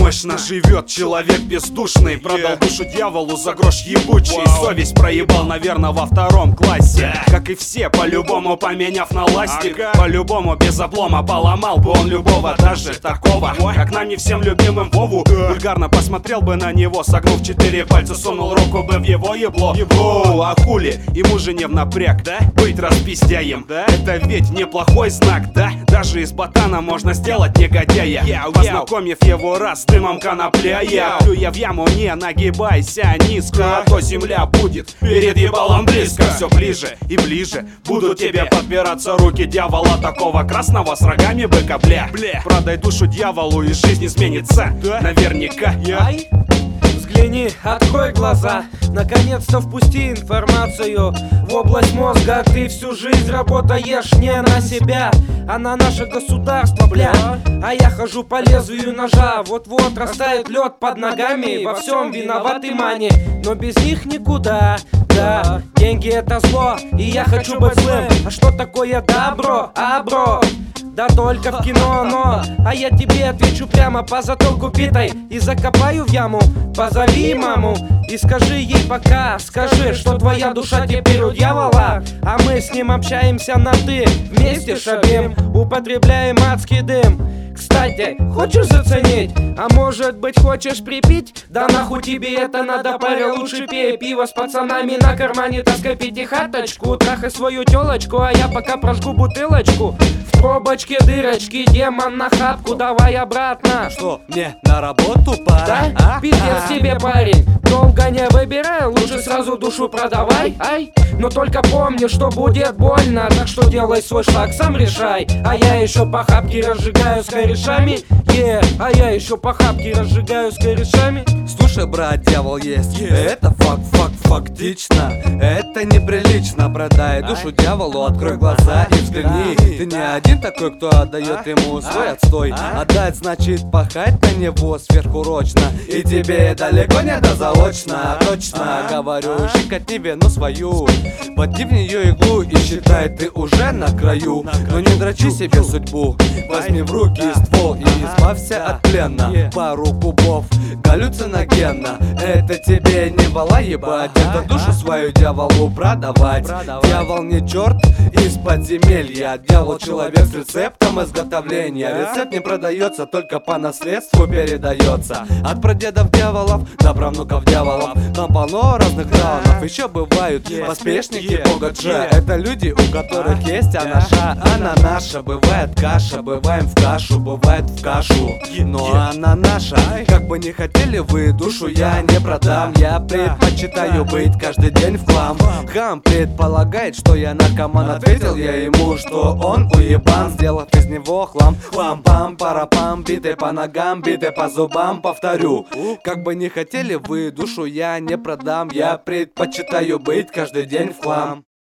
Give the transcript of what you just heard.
мощно живет человек бездушный. Продал душу дьяволу за грош ебучий. Совесть проебал, наверное, во 2 классе. Как и все, по-любому поменяв на ластик. По-любому без облома поломал бы он любого, даже такого, как нам не всем любимым Вову. Вульгарно посмотрел бы на него, согнув 4 пальца, сунул руку бы в его ебло. А хули, ему же не в напряг, да? Быть распиздяем, да? Это ведь неплохой знак, да? Даже из ботана можно сделать негодяя, познакомив его раз с дымом конопля. Плюя в яму, не нагибайся низко, а то земля будет перед ебалом близко. Все ближе и ближе будут тебе подбираться руки дьявола такого красного с рогами быка, бля. Продай душу дьяволу и жизнь изменится, наверняка. Взгляни, открой глаза, наконец-то впусти информацию в область мозга. Ты всю жизнь работаешь не на себя, а на наше государство, бля. А я хожу по лезвию ножа, вот-вот растает лед под ногами. Во всем виноваты мани, но без них никуда. Да, деньги это зло, и я хочу быть злым. А что такое добро, бро? Да только в кино, но а я тебе отвечу прямо по затылку битой и закопаю в яму. Позови маму и скажи ей пока. Скажи, что твоя душа теперь у дьявола, а мы с ним общаемся на ты. Вместе шабим, употребляем адский дым. Кстати, хочешь заценить? А может быть хочешь припить? Да нахуй тебе это надо, паря, лучше пей пиво с пацанами на кармане, таскай пятихаточку, трахай свою телочку, а я пока прожгу бутылочку. В пробочке дырочки, демон на хапку, давай обратно. Что, мне на работу пора? Да? Пиздец тебе, парень, долго не выбирай, лучше сразу душу продавай. Но только помни, что будет больно, так что делай свой шаг, сам решай. А я еще по хапке разжигаю с корешами. А я еще по хапке разжигаю с корешами. Слушай, брат, дьявол есть. Это фактично. Это неприлично. Продай душу дьяволу, открой глаза и взгляни. Ты не один такой, кто отдает ему свой отстой. Отдать значит пахать на него сверхурочно. И тебе далеко не до заочно. Точно говорю, щекотни вену свою, води в нее иглу и считай, ты уже на краю. Но не дрочи себе судьбу, возьми в руки ствол и избавься от плена. Пару кубов галлюциногенно, это тебе не вала ебать, это душу свою дьяволу продавать. Дьявол не черт из подземелья, дьявол человек с рецептом изготовления. Рецепт не продается, только по наследству передается. От прадедов дьяволов до правнуков дьяволов. Там полно разных даунов, еще бывают поспешники ОГЧ. Это люди, у которых есть анаша, она наша. Бывает каша, бываем в кашу, бывает в кашу, но она наша. Как бы не хотели вы, душу я не продам. Я предпочитаю быть каждый день в хлам. Хам предполагает, что я наркоман. Ответил я ему, что он уебан, сделав из него хлам. Хлам-пам, парапам, биты по ногам, биты по зубам. Повторю, как бы не хотели вы, душу я не продам. Я предпочитаю быть каждый день в хлам.